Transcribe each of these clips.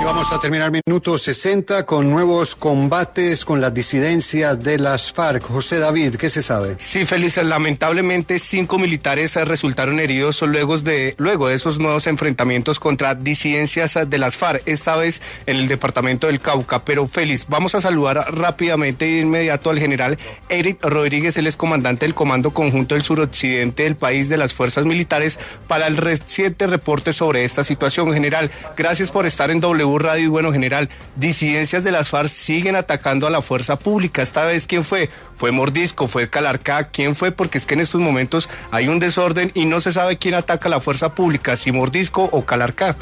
Vamos a terminar minuto 60 con nuevos combates con las disidencias de las FARC. José David, ¿qué se sabe? Sí, Félix, lamentablemente 5 militares resultaron heridos luego de esos nuevos enfrentamientos contra disidencias de las FARC, esta vez en el departamento del Cauca. Pero Félix, vamos a saludar rápidamente de inmediato al general Eric Rodríguez, él es comandante del Comando Conjunto del Suroccidente del país de las Fuerzas Militares, para el reciente reporte sobre esta situación. General, gracias por estar en W Radio. Y bueno, general, disidencias de las FARC siguen atacando a la fuerza pública. Esta vez, ¿quién fue? ¿Fue Mordisco? ¿Fue Calarcá? ¿Quién fue? Porque es que en estos momentos hay un desorden y no se sabe quién ataca a la fuerza pública, si Mordisco o Calarcá.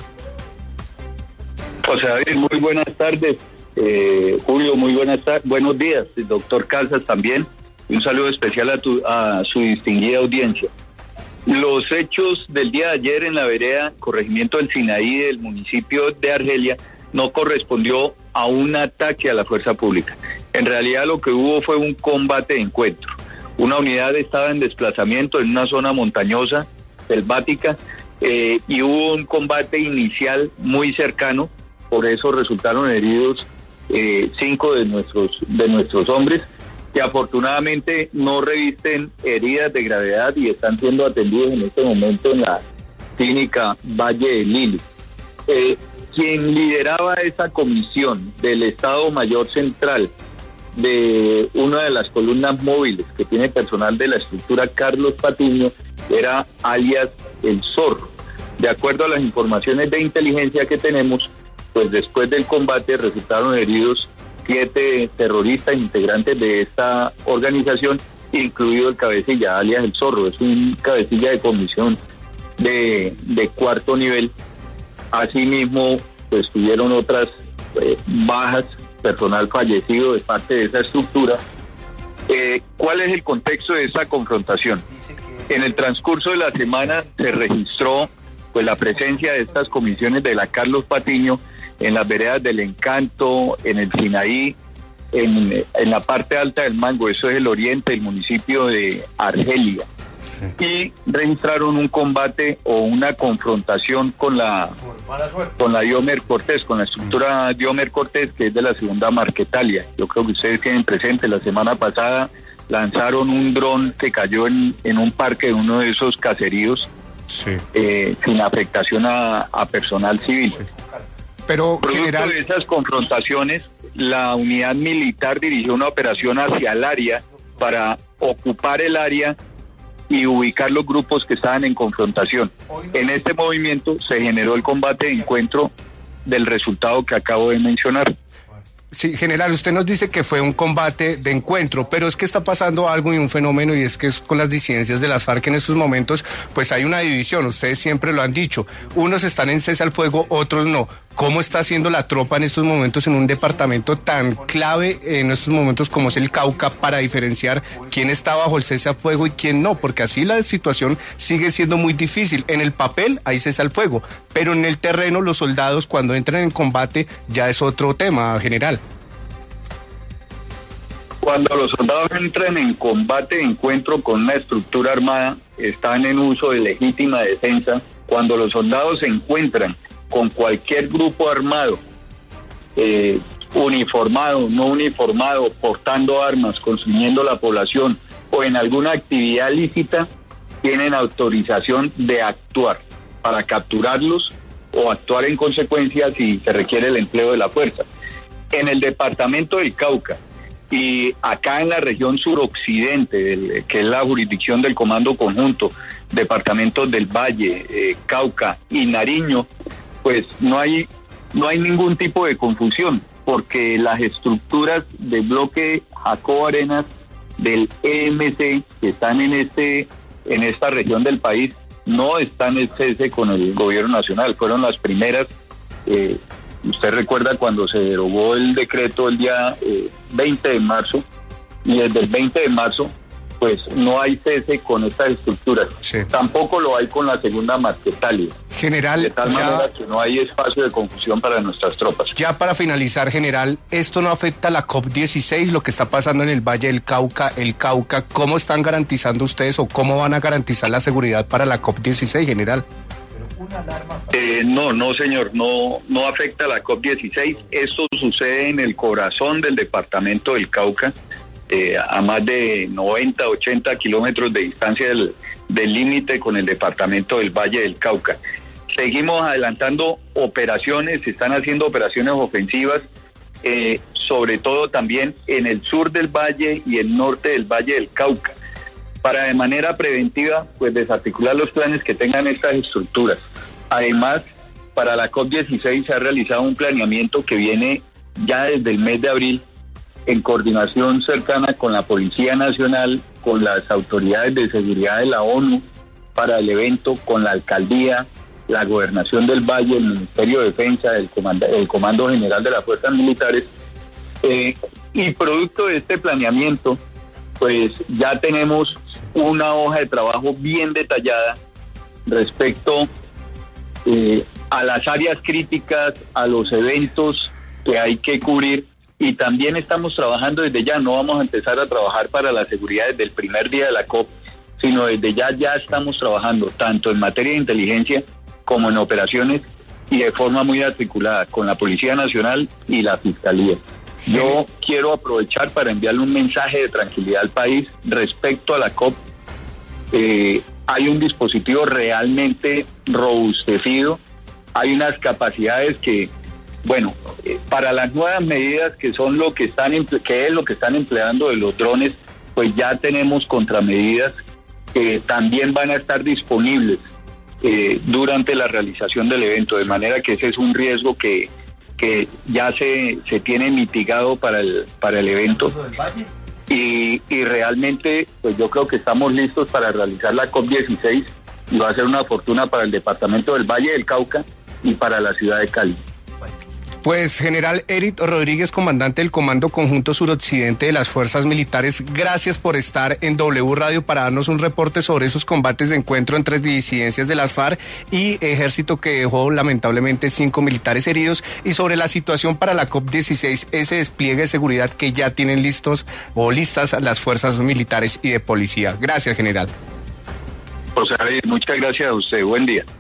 José David, muy buenas tardes. Julio, muy buenas tardes. Buenos días, doctor Casas también. Un saludo especial a su distinguida audiencia. Los hechos del día de ayer en la vereda corregimiento del Sinaí del municipio de Argelia no correspondió a un ataque a la fuerza pública. En realidad lo que hubo fue un combate de encuentro. Una unidad estaba en desplazamiento en una zona montañosa, selvática, y hubo un combate inicial muy cercano. Por eso resultaron heridos 5 de nuestros hombres, que afortunadamente no revisten heridas de gravedad y están siendo atendidos en este momento en la clínica Valle de Lili. Quien lideraba esa comisión del Estado Mayor Central de una de las columnas móviles que tiene personal de la estructura, Carlos Patiño, era alias El Zorro. De acuerdo a las informaciones de inteligencia que tenemos, pues después del combate resultaron heridos 7 terroristas integrantes de esta organización, incluido el cabecilla, alias El Zorro. Es un cabecilla de comisión de 4º nivel. Asimismo, pues tuvieron otras bajas, personal fallecido de parte de esa estructura. ¿Cuál es el contexto de esa confrontación? En el transcurso de la semana se registró pues la presencia de estas comisiones de la Carlos Patiño en las veredas del Encanto, en el Sinaí, en la parte alta del Mango, eso es el oriente del municipio de Argelia. Y registraron un combate o una confrontación con la Diomer Cortés, con la estructura Diomer Cortés, que es de la segunda Marquetalia. Yo creo que ustedes tienen presente, la semana pasada lanzaron un dron que cayó en un parque de uno de esos caseríos, sí, sin afectación a personal civil. Sí. Pero, producto general, de esas confrontaciones, la unidad militar dirigió una operación hacia el área para ocupar el área y ubicar los grupos que estaban en confrontación. En este movimiento se generó el combate de encuentro del resultado que acabo de mencionar. Sí, general, usted nos dice que fue un combate de encuentro, pero es que está pasando algo y un fenómeno, y es que con las disidencias de las FARC en estos momentos, pues hay una división, ustedes siempre lo han dicho, unos están en cese al fuego, otros no. ¿Cómo está haciendo la tropa en estos momentos en un departamento tan clave en estos momentos como es el Cauca para diferenciar quién está bajo el cese al fuego y quién no? Porque así la situación sigue siendo muy difícil. En el papel hay cese al fuego, pero en el terreno los soldados cuando entran en combate ya es otro tema, general. Cuando los soldados entran en combate de encuentro con una estructura armada, están en uso de legítima defensa. Cuando los soldados se encuentran con cualquier grupo armado, uniformado, no uniformado, portando armas, consumiendo la población o en alguna actividad lícita, tienen autorización de actuar para capturarlos o actuar en consecuencia si se requiere el empleo de la fuerza. En el departamento del Cauca y acá en la región suroccidente, que es la jurisdicción del Comando Conjunto, departamentos del Valle, Cauca y Nariño, pues no hay ningún tipo de confusión, porque las estructuras del bloque Jacobo Arenas, del EMC, que están en esta región del país, no están en cese con el gobierno nacional. Fueron las primeras. Usted recuerda cuando se derogó el decreto el día 20 de marzo, y desde el 20 de marzo pues no hay cese con estas estructuras. Sí. Tampoco lo hay con la segunda Marquetalia. General, de tal manera que no hay espacio de confusión para nuestras tropas. Ya para finalizar, general, ¿esto no afecta a la COP16, lo que está pasando en el Valle del Cauca, el Cauca? ¿Cómo están garantizando ustedes o cómo van a garantizar la seguridad para la COP16, general? No, señor, no afecta a la COP16. Esto sucede en el corazón del departamento del Cauca, a más de 90, 80 kilómetros de distancia del límite con el departamento del Valle del Cauca. Seguimos adelantando operaciones, se están haciendo operaciones ofensivas, sobre todo también en el sur del valle y el norte del Valle del Cauca, para de manera preventiva pues desarticular los planes que tengan estas estructuras. Además, para la COP16 se ha realizado un planeamiento que viene ya desde el mes de abril en coordinación cercana con la Policía Nacional, con las autoridades de seguridad de la ONU para el evento, con la alcaldía, la Gobernación del Valle, el Ministerio de Defensa, el Comando General de las Fuerzas Militares, y producto de este planeamiento, pues ya tenemos una hoja de trabajo bien detallada respecto a las áreas críticas, a los eventos que hay que cubrir, y también estamos trabajando desde ya. No vamos a empezar a trabajar para la seguridad desde el primer día de la COP, sino desde ya estamos trabajando tanto en materia de inteligencia como en operaciones, y de forma muy articulada con la Policía Nacional y la Fiscalía. Yo quiero aprovechar para enviarle un mensaje de tranquilidad al país respecto a la COP. Hay un dispositivo realmente robustecido, hay unas capacidades que, para las nuevas medidas que son que es lo que están empleando de los drones, pues ya tenemos contramedidas que también van a estar disponibles durante la realización del evento, de manera que ese es un riesgo que ya se tiene mitigado para el evento. Y realmente pues yo creo que estamos listos para realizar la COP16, y va a ser una fortuna para el departamento del Valle del Cauca y para la ciudad de Cali. Pues General Eric Rodríguez, comandante del Comando Conjunto Suroccidente de las Fuerzas Militares, gracias por estar en W Radio para darnos un reporte sobre esos combates de encuentro entre disidencias de las FARC y ejército que dejó lamentablemente 5 militares heridos, y sobre la situación para la COP16, ese despliegue de seguridad que ya tienen listas las fuerzas militares y de policía. Gracias, general. José Javier, muchas gracias a usted. Buen día.